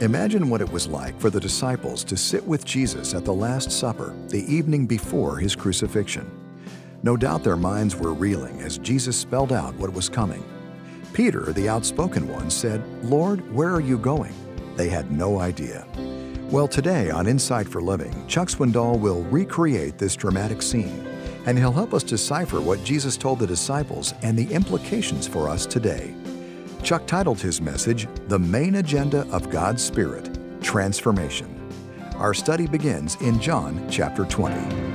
Imagine what it was like for the disciples to sit with Jesus at the Last Supper the evening before his crucifixion. No doubt their minds were reeling as Jesus spelled out what was coming. Peter, the outspoken one, said, "Lord, where are you going?" They had no idea. Well, today on Insight for Living, Chuck Swindoll will recreate this dramatic scene, and he'll help us decipher what Jesus told the disciples and the implications for us today. Chuck titled his message, "The Main Agenda of God's Spirit, Transformation." Our study begins in John chapter 20.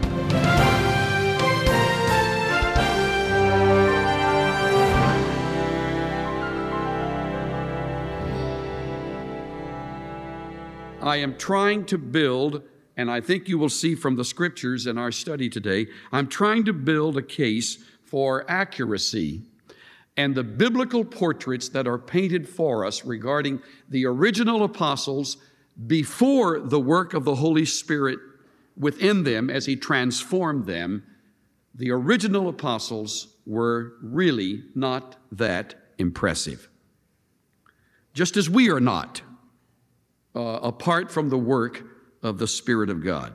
I am trying to build, and I think you will see from the scriptures in our study today, I'm trying to build a case for accuracy and the biblical portraits that are painted for us regarding the original apostles before the work of the Holy Spirit within them as he transformed them. The original apostles were really not that impressive. Just as we are not, apart from the work of the Spirit of God.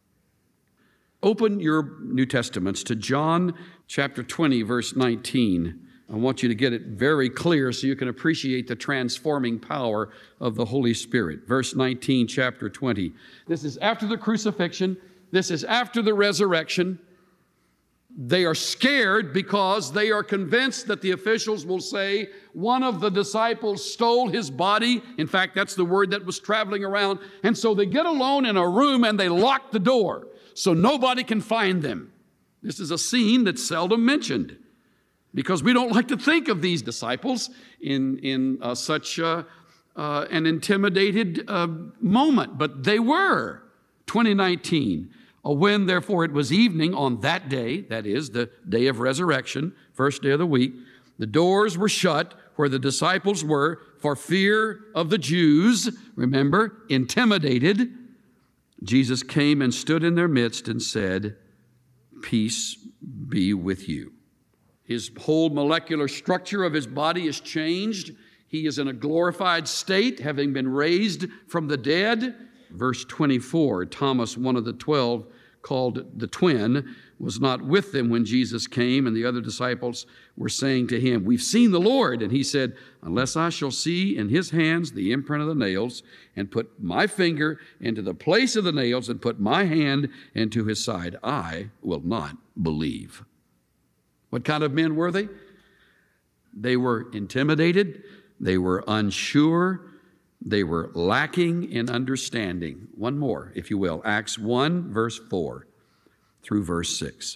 Open your New Testaments to John chapter 20, verse 19. I want you to get it very clear so you can appreciate the transforming power of the Holy Spirit. Verse 19, chapter 20. This is after the crucifixion. This is after the resurrection. They are scared because they are convinced that the officials will say one of the disciples stole his body. In fact, that's the word that was traveling around. And so they get alone in a room and they lock the door so nobody can find them. This is a scene that's seldom mentioned because we don't like to think of these disciples in such an intimidated moment. But they were. 2019. When, therefore, it was evening on that day, that is, the day of resurrection, first day of the week, the doors were shut where the disciples were for fear of the Jews. Remember, intimidated. Jesus came and stood in their midst and said, "Peace be with you." His whole molecular structure of his body is changed. He is in a glorified state, having been raised from the dead. Verse 24, Thomas, one of the 12, called the twin, was not with them when Jesus came, and the other disciples were saying to him, "We've seen the Lord." And he said, "Unless I shall see in his hands the imprint of the nails, and put my finger into the place of the nails, and put my hand into his side, I will not believe." What kind of men were they? They were intimidated. They were unsure. They were lacking in understanding. One more, if you will. Acts 1, verse 4 through verse 6.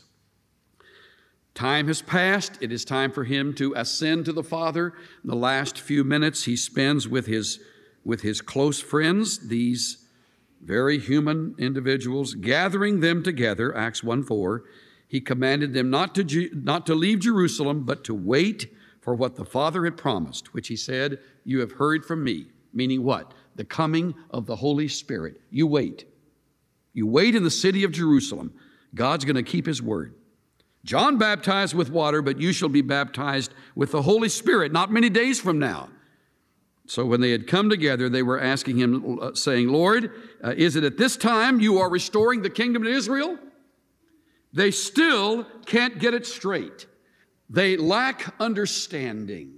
Time has passed. It is time for him to ascend to the Father. In the last few minutes he spends with his close friends, these very human individuals, gathering them together. Acts 1:4. He commanded them not to leave Jerusalem, but to wait for what the Father had promised, which he said, "You have heard from me." Meaning what? The coming of the Holy Spirit. You wait. You wait in the city of Jerusalem. God's going to keep his word. John baptized with water, but you shall be baptized with the Holy Spirit not many days from now. So when they had come together, they were asking him, saying, "Lord, is it at this time you are restoring the kingdom to Israel?" They still can't get it straight. They lack understanding.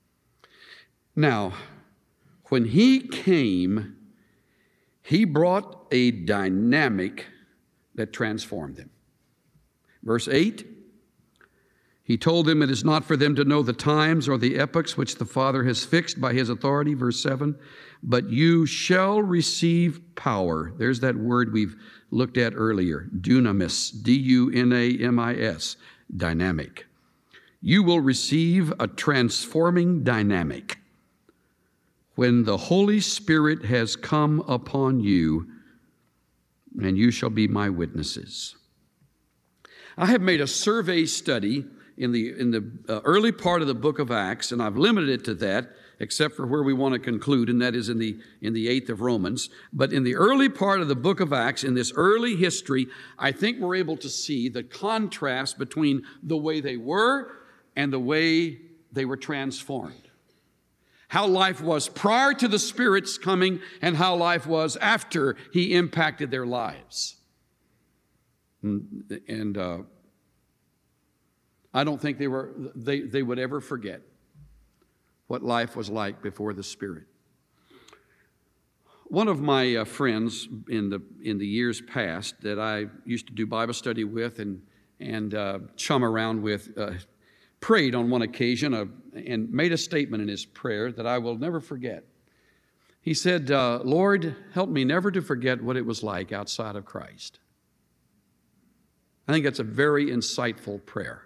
Now, when he came, he brought a dynamic that transformed them. Verse 8, he told them it is not for them to know the times or the epochs which the Father has fixed by his authority. Verse 7, but you shall receive power. There's that word we've looked at earlier, dunamis, D-U-N-A-M-I-S, dynamic. You will receive a transforming dynamic when the Holy Spirit has come upon you, and you shall be my witnesses. I have made a survey study in the early part of the book of Acts, and I've limited it to that, except for where we want to conclude, and that is in the 8th of Romans. But in the early part of the book of Acts, in this early history, I think we're able to see the contrast between the way they were and the way they were transformed. how life was prior to the Spirit's coming and how life was after He impacted their lives. And I don't think they would ever forget what life was like before the Spirit. One of my friends in the years past that I used to do Bible study with and chum around with prayed on one occasion and made a statement in his prayer that I will never forget. He said, Lord, help me never to forget what it was like outside of Christ. I think that's a very insightful prayer.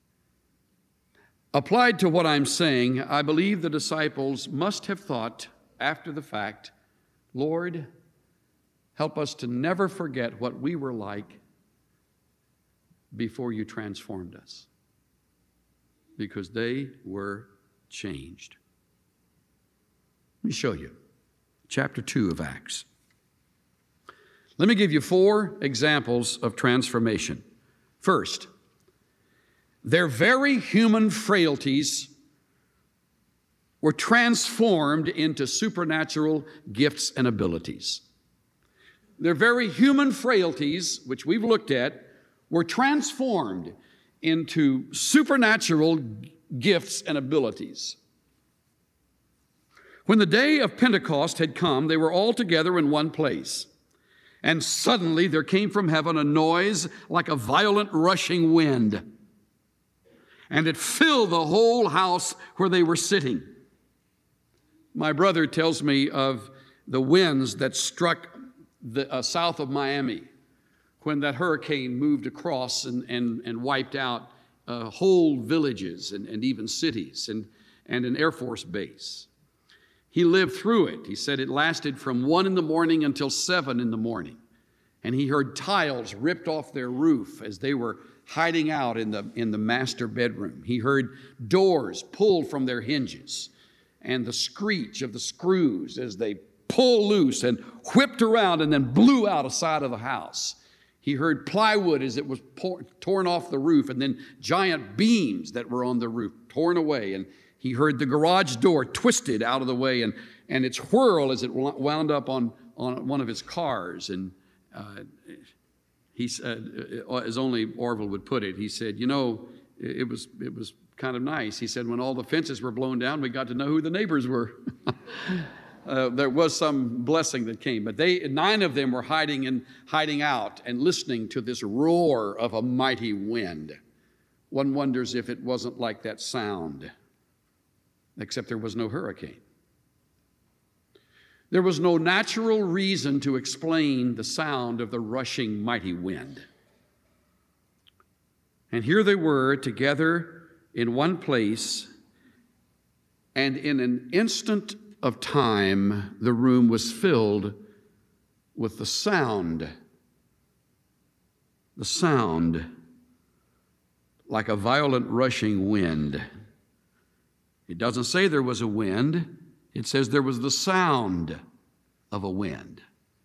Applied to what I'm saying, I believe the disciples must have thought after the fact, Lord, help us to never forget what we were like before you transformed us, because they were changed. Let me show you. Chapter 2 of Acts. Let me give you 4 examples of transformation. First, their very human frailties were transformed into supernatural gifts and abilities. Their very human frailties, which we've looked at, were transformed into supernatural gifts and abilities. When the day of Pentecost had come, they were all together in one place. And suddenly there came from heaven a noise like a violent rushing wind. And it filled the whole house where they were sitting. My brother tells me of the winds that struck the south of Miami when that hurricane moved across and wiped out whole villages and even cities and an Air Force base. He lived through it. He said it lasted from 1 a.m. until 7 a.m. And he heard tiles ripped off their roof as they were hiding out in the master bedroom. He heard doors pulled from their hinges and the screech of the screws as they pulled loose and whipped around and then blew out a side of the house. He heard plywood as it was torn off the roof, and then giant beams that were on the roof torn away. And he heard the garage door twisted out of the way and its whirl as it wound up on one of his cars. And he said, as only Orville would put it, he said, it was kind of nice. He said, when all the fences were blown down, we got to know who the neighbors were. There was some blessing that came, but 9 of them were hiding out and listening to this roar of a mighty wind. One wonders if it wasn't like that sound, except there was no hurricane. There was no natural reason to explain the sound of the rushing mighty wind. And here they were together in one place, and in an instant of time, the room was filled with the sound like a violent rushing wind. It doesn't say there was a wind. It says there was the sound of a wind.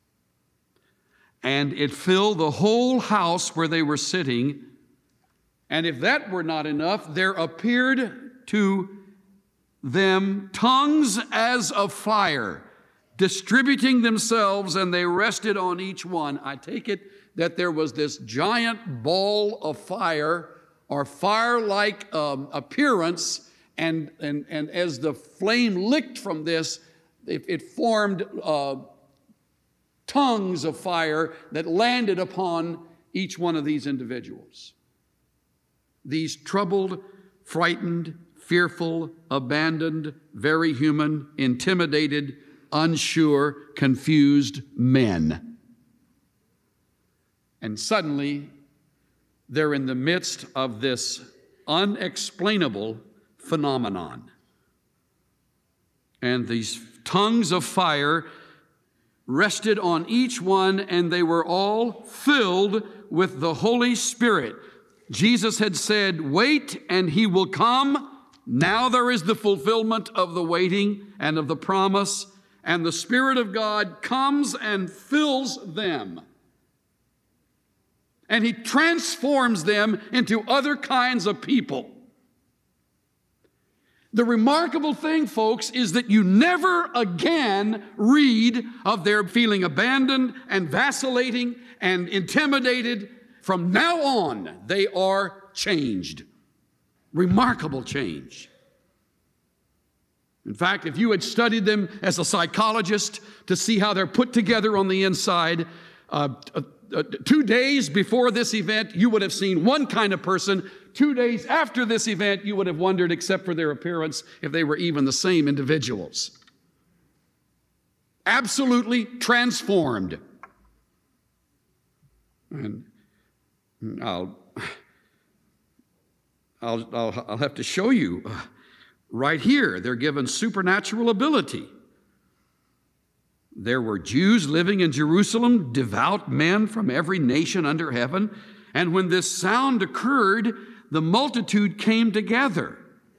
And it filled the whole house where they were sitting. And if that were not enough, there appeared to them tongues as of fire, distributing themselves, and they rested on each one. I take it that there was this giant ball of fire or fire-like appearance, and as the flame licked from this, it formed tongues of fire that landed upon each one of these individuals. These troubled, frightened, fearful, abandoned, very human, intimidated, unsure, confused men. And suddenly, they're in the midst of this unexplainable phenomenon. And these tongues of fire rested on each one, and they were all filled with the Holy Spirit. Jesus had said, "Wait, and he will come." Now there is the fulfillment of the waiting and of the promise, and the Spirit of God comes and fills them. And he transforms them into other kinds of people. The remarkable thing, folks, is that you never again read of their feeling abandoned and vacillating and intimidated. From now on, they are changed. Remarkable change. In fact, if you had studied them as a psychologist to see how they're put together on the inside, 2 days before this event, you would have seen one kind of person. 2 days after this event, you would have wondered, except for their appearance, if they were even the same individuals. Absolutely transformed. And I'll have to show you right here. They're given supernatural ability. There were Jews living in Jerusalem, devout men from every nation under heaven. And when this sound occurred, the multitude came together.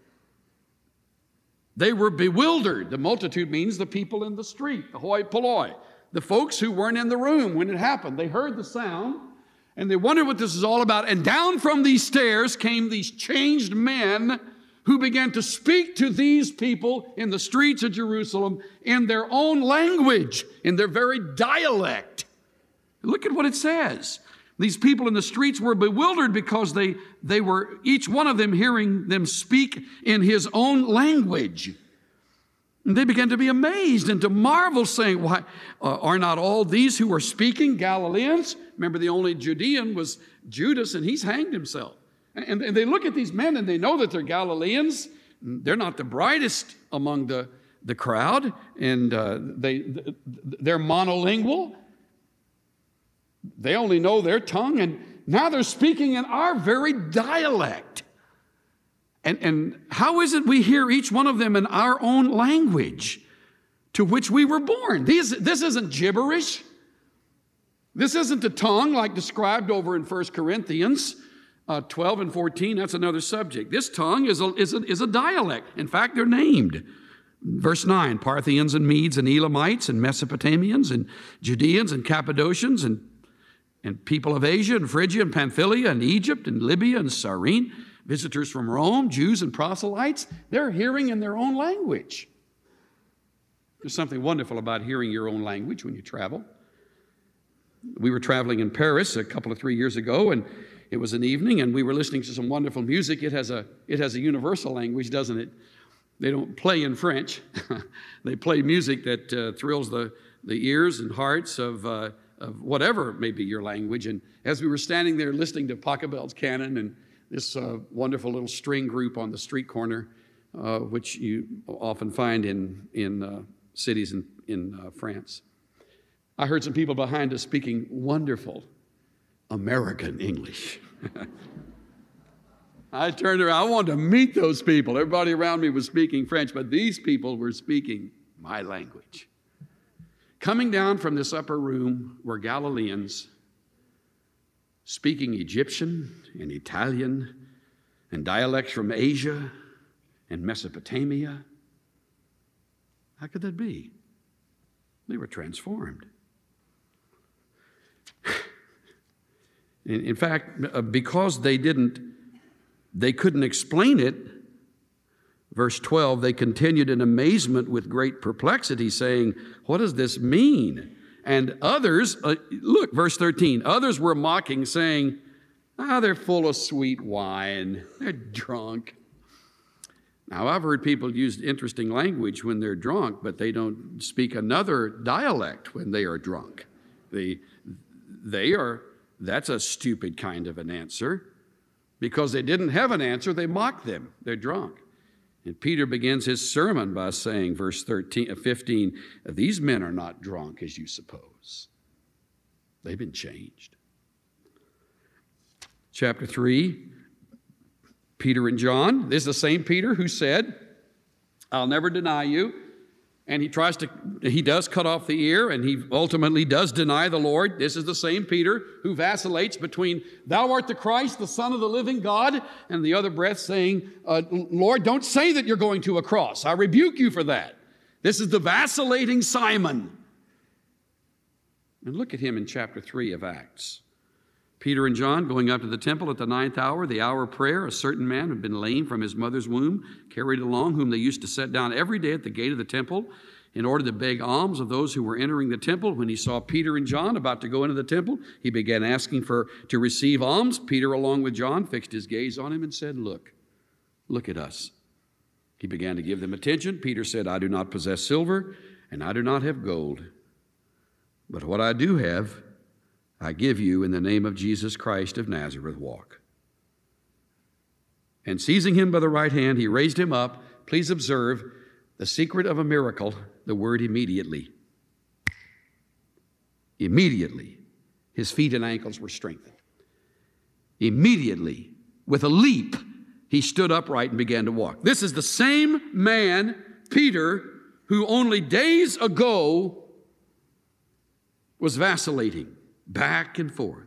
They were bewildered. The multitude means the people in the street, the hoi polloi, the folks who weren't in the room when it happened. They heard the sound, and they wondered what this is all about. And down from these stairs came these changed men who began to speak to these people in the streets of Jerusalem in their own language, in their very dialect. Look at what it says. These people in the streets were bewildered because they were, each one of them, hearing them speak in his own language. And they began to be amazed and to marvel, saying, "Why, are not all these who are speaking Galileans?" Remember, the only Judean was Judas, and he's hanged himself. And they look at these men, and they know that they're Galileans. They're not the brightest among the crowd, and they're monolingual. They only know their tongue, and now they're speaking in our very dialect. And how is it we hear each one of them in our own language to which we were born? This isn't gibberish. This isn't a tongue like described over in 1 Corinthians 12 and 14. That's another subject. This tongue is a dialect. In fact, they're named. Verse 9, Parthians and Medes and Elamites and Mesopotamians and Judeans and Cappadocians and people of Asia and Phrygia and Pamphylia and Egypt and Libya and Cyrene, visitors from Rome, Jews and proselytes. They're hearing in their own language. There's something wonderful about hearing your own language when you travel. We were traveling in Paris a couple of 3 years ago, and it was an evening, and we were listening to some wonderful music. It has a universal language, doesn't it? They don't play in French. They play music that thrills the ears and hearts of whatever may be your language. And as we were standing there listening to Pachelbel's canon and this wonderful little string group on the street corner, which you often find in cities in France, I heard some people behind us speaking wonderful American English. I turned around. I wanted to meet those people. Everybody around me was speaking French, but these people were speaking my language. Coming down from this upper room were Galileans speaking Egyptian and Italian and dialects from Asia and Mesopotamia. How could that be? They were transformed. In fact, because they couldn't explain it, verse 12, they continued in amazement with great perplexity, saying, "What does this mean?" And others, look, verse 13, others were mocking, saying, "They're full of sweet wine. They're drunk." Now, I've heard people use interesting language when they're drunk, but they don't speak another dialect when they are drunk. That's a stupid kind of an answer. Because they didn't have an answer, they mocked them. They're drunk. And Peter begins his sermon by saying, verse 15, "These men are not drunk as you suppose. They've been changed." Chapter 3, Peter and John. This is the same Peter who said, "I'll never deny you." And he does cut off the ear, and he ultimately does deny the Lord. This is the same Peter who vacillates between, "Thou art the Christ, the Son of the living God," and the other breath saying, "Lord, don't say that you're going to a cross. I rebuke you for that." This is the vacillating Simon. And look at him in chapter 3 of Acts. Peter and John going up to the temple at the 9th hour, the hour of prayer. A certain man had been lame from his mother's womb, carried along, whom they used to set down every day at the gate of the temple in order to beg alms of those who were entering the temple. When he saw Peter and John about to go into the temple, he began asking to receive alms. Peter, along with John, fixed his gaze on him and said, Look at us. He began to give them attention. Peter said, I do not possess silver, and I do not have gold. But what I do have, I give you in the name of Jesus Christ of Nazareth, walk. And seizing him by the right hand, he raised him up. Please observe the secret of a miracle, the word immediately. Immediately, his feet and ankles were strengthened. Immediately, with a leap, he stood upright and began to walk. This is the same man, Peter, who only days ago was vacillating back and forth.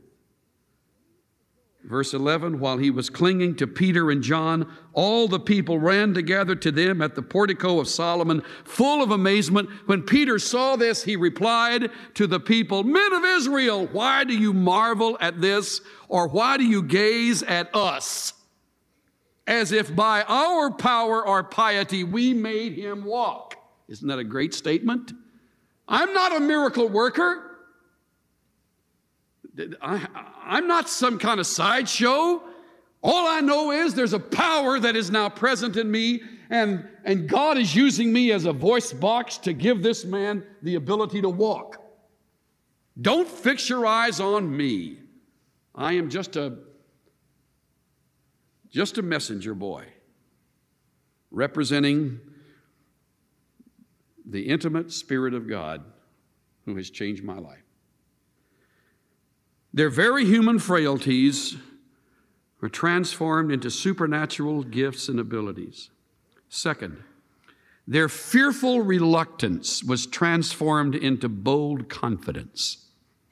Verse 11, while he was clinging to Peter and John, all the people ran together to them at the portico of Solomon, full of amazement. When Peter saw this, he replied to the people, Men of Israel, why do you marvel at this? Or why do you gaze at us? As if by our power or piety we made him walk. Isn't that a great statement? I'm not a miracle worker. I'm not some kind of sideshow. All I know is there's a power that is now present in me, and God is using me as a voice box to give this man the ability to walk. Don't fix your eyes on me. I am just a messenger boy representing the intimate Spirit of God who has changed my life. Their very human frailties were transformed into supernatural gifts and abilities. Second, their fearful reluctance was transformed into bold confidence.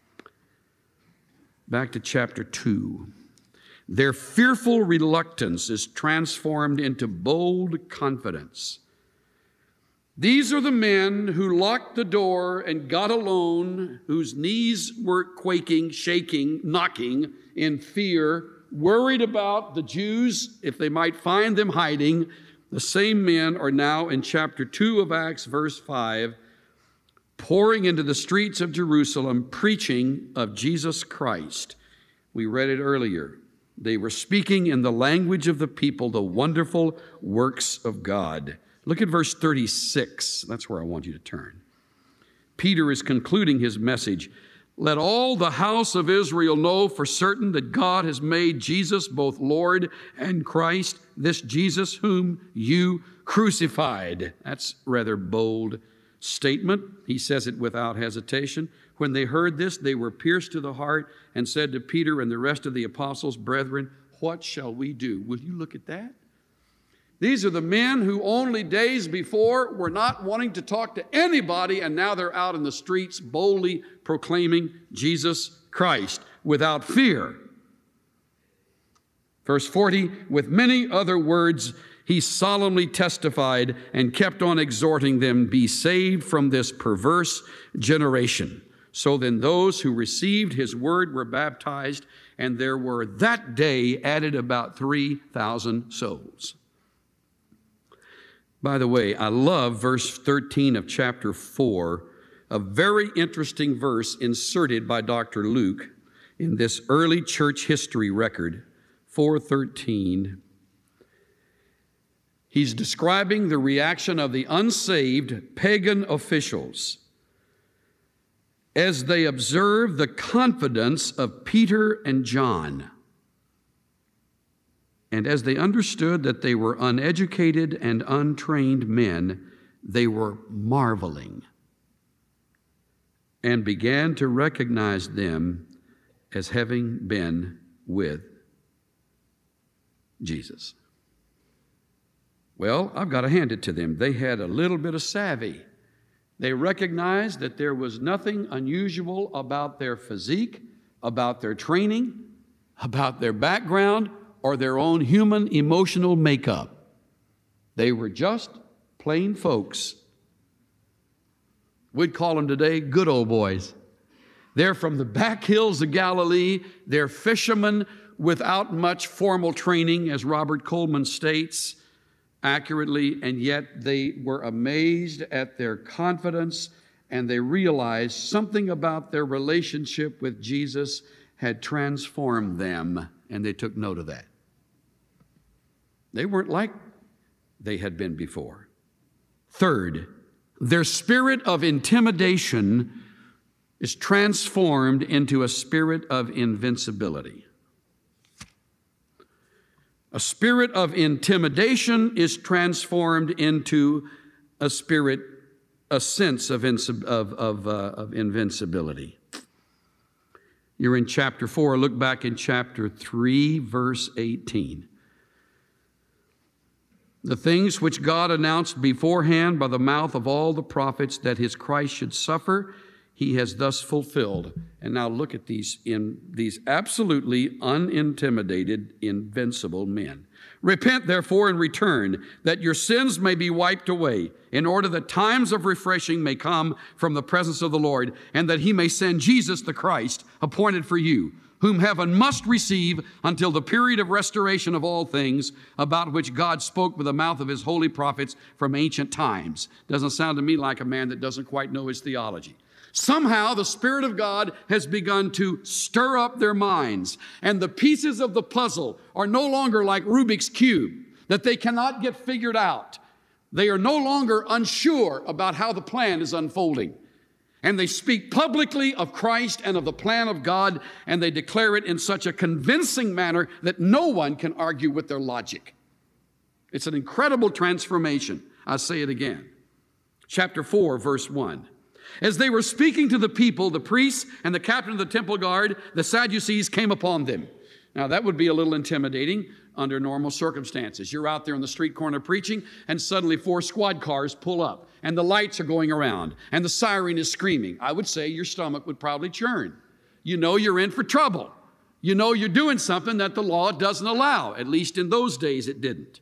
Back to chapter 2. Their fearful reluctance is transformed into bold confidence. These are the men who locked the door and got alone, whose knees were quaking, shaking, knocking in fear, worried about the Jews, if they might find them hiding. The same men are now in chapter 2 of Acts, verse 5, pouring into the streets of Jerusalem, preaching of Jesus Christ. We read it earlier. They were speaking in the language of the people, the wonderful works of God. Look at verse 36. That's where I want you to turn. Peter is concluding his message. Let all the house of Israel know for certain that God has made Jesus both Lord and Christ, this Jesus whom you crucified. That's a rather bold statement. He says it without hesitation. When they heard this, they were pierced to the heart and said to Peter and the rest of the apostles, Brethren, what shall we do? Will you look at that? These are the men who only days before were not wanting to talk to anybody, and now they're out in the streets boldly proclaiming Jesus Christ without fear. Verse 40, with many other words, he solemnly testified and kept on exhorting them, be saved from this perverse generation. So then those who received his word were baptized, and there were that day added about 3,000 souls. By the way, I love verse 13 of chapter 4, a very interesting verse inserted by Dr. Luke in this early church history record, 4:13. He's describing the reaction of the unsaved pagan officials as they observed the confidence of Peter and John. And as they understood that they were uneducated and untrained men, they were marveling and began to recognize them as having been with Jesus. Well, I've got to hand it to them. They had a little bit of savvy. They recognized that there was nothing unusual about their physique, about their training, about their background, or their own human emotional makeup. They were just plain folks. We'd call them today good old boys. They're from the back hills of Galilee. They're fishermen without much formal training, as Robert Coleman states accurately, and yet they were amazed at their confidence, and they realized something about their relationship with Jesus had transformed them, and they took note of that. They weren't like they had been before. Third, their spirit of intimidation is transformed into a spirit of invincibility. A spirit of intimidation is transformed into a sense of invincibility. You're in chapter 4. Look back in chapter 3, verse 18. The things which God announced beforehand by the mouth of all the prophets that his Christ should suffer, he has thus fulfilled. And now look at these absolutely unintimidated, invincible men. Repent, therefore, and return, that your sins may be wiped away, in order that times of refreshing may come from the presence of the Lord, and that he may send Jesus the Christ, appointed for you, whom heaven must receive until the period of restoration of all things, about which God spoke with the mouth of his holy prophets from ancient times. Doesn't sound to me like a man that doesn't quite know his theology. Somehow the Spirit of God has begun to stir up their minds, and the pieces of the puzzle are no longer like Rubik's Cube, that they cannot get figured out. They are no longer unsure about how the plan is unfolding. And they speak publicly of Christ and of the plan of God, and they declare it in such a convincing manner that no one can argue with their logic. It's an incredible transformation. I say it again. Chapter 4, verse 1. As they were speaking to the people, the priests and the captain of the temple guard, the Sadducees, came upon them. Now, that would be a little intimidating under normal circumstances. You're out there on the street corner preaching, and suddenly 4 squad cars pull up, and the lights are going around, and the siren is screaming. I would say your stomach would probably churn. You know you're in for trouble. You know you're doing something that the law doesn't allow. At least in those days it didn't.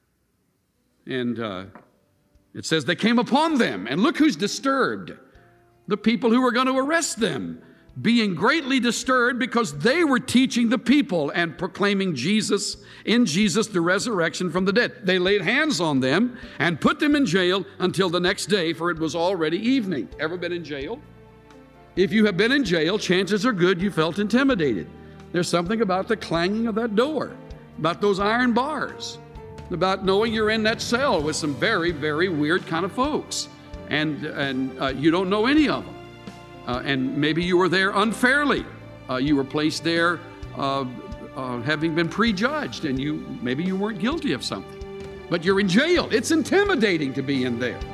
And it says they came upon them, and look who's disturbed. The people who were going to arrest them, being greatly disturbed because they were teaching the people and proclaiming in Jesus the resurrection from the dead. They laid hands on them and put them in jail until the next day, for it was already evening. Ever been in jail? If you have been in jail, chances are good you felt intimidated. There's something about the clanging of that door, about those iron bars, about knowing you're in that cell with some very, very weird kind of folks. And you don't know any of them. And maybe you were there unfairly. You were placed there having been prejudged, and maybe you weren't guilty of something. But you're in jail. It's intimidating to be in there.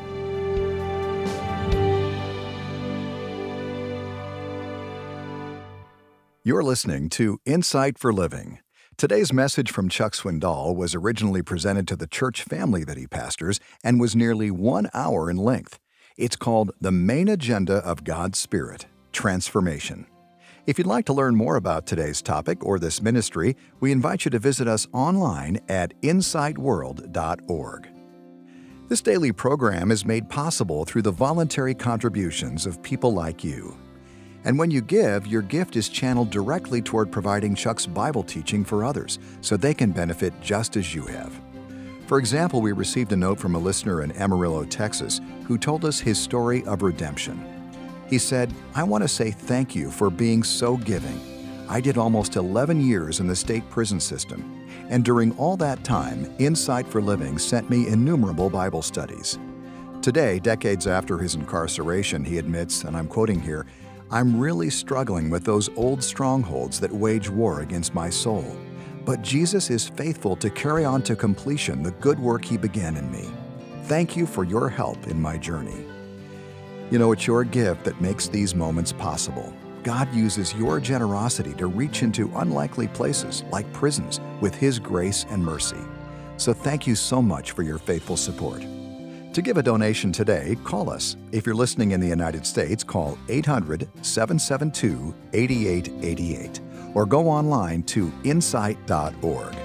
You're listening to Insight for Living. Today's message from Chuck Swindoll was originally presented to the church family that he pastors and was nearly 1 hour in length. It's called The Main Agenda of God's Spirit, Transformation. If you'd like to learn more about today's topic or this ministry, we invite you to visit us online at insightworld.org. This daily program is made possible through the voluntary contributions of people like you. And when you give, your gift is channeled directly toward providing Chuck's Bible teaching for others, so they can benefit just as you have. For example, we received a note from a listener in Amarillo, Texas, who told us his story of redemption. He said, "I want to say thank you for being so giving. I did almost 11 years in the state prison system, and during all that time, Insight for Living sent me innumerable Bible studies. Today, decades after his incarceration, he admits, and I'm quoting here, "I'm really struggling with those old strongholds that wage war against my soul. But Jesus is faithful to carry on to completion the good work he began in me. Thank you for your help in my journey." You know, it's your gift that makes these moments possible. God uses your generosity to reach into unlikely places like prisons with his grace and mercy. So thank you so much for your faithful support. To give a donation today, call us. If you're listening in the United States, call 800-772-8888 or go online to insight.org.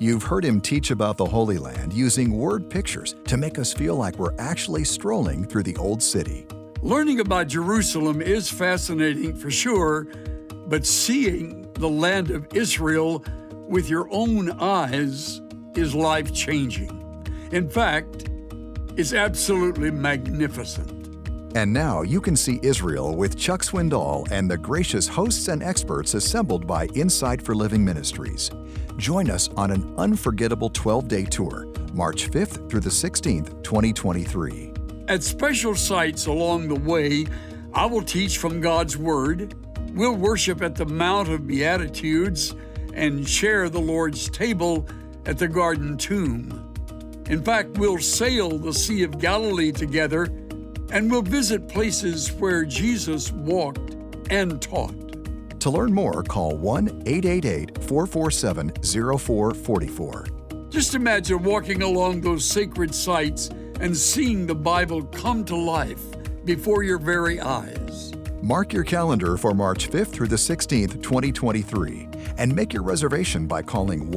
You've heard him teach about the Holy Land using word pictures to make us feel like we're actually strolling through the Old City. Learning about Jerusalem is fascinating for sure, but seeing the land of Israel with your own eyes is life-changing. In fact, it's absolutely magnificent. And now you can see Israel with Chuck Swindoll and the gracious hosts and experts assembled by Insight for Living Ministries. Join us on an unforgettable 12-day tour, March 5th through the 16th, 2023. At special sites along the way, I will teach from God's Word. We'll worship at the Mount of Beatitudes and share the Lord's table at the Garden Tomb. In fact, we'll sail the Sea of Galilee together, and we'll visit places where Jesus walked and taught. To learn more, call 1-888-447-0444. Just imagine walking along those sacred sites and seeing the Bible come to life before your very eyes. Mark your calendar for March 5th through the 16th, 2023, and make your reservation by calling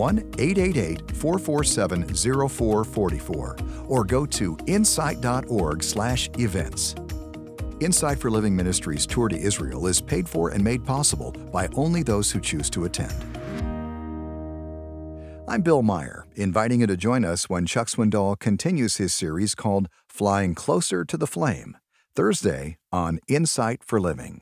1-888-447-0444 or go to insight.org/events. Insight for Living Ministries Tour to Israel is paid for and made possible by only those who choose to attend. I'm Bill Meyer, inviting you to join us when Chuck Swindoll continues his series called Flying Closer to the Flame, Thursday on Insight for Living.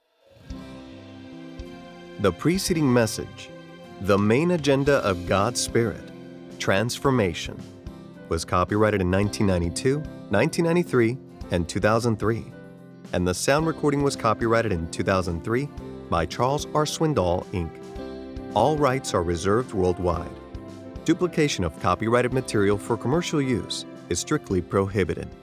The preceding message, The Main Agenda of God's Spirit, Transformation, was copyrighted in 1992, 1993, and 2003, and the sound recording was copyrighted in 2003 by Charles R. Swindoll, Inc. All rights are reserved worldwide. Duplication of copyrighted material for commercial use is strictly prohibited.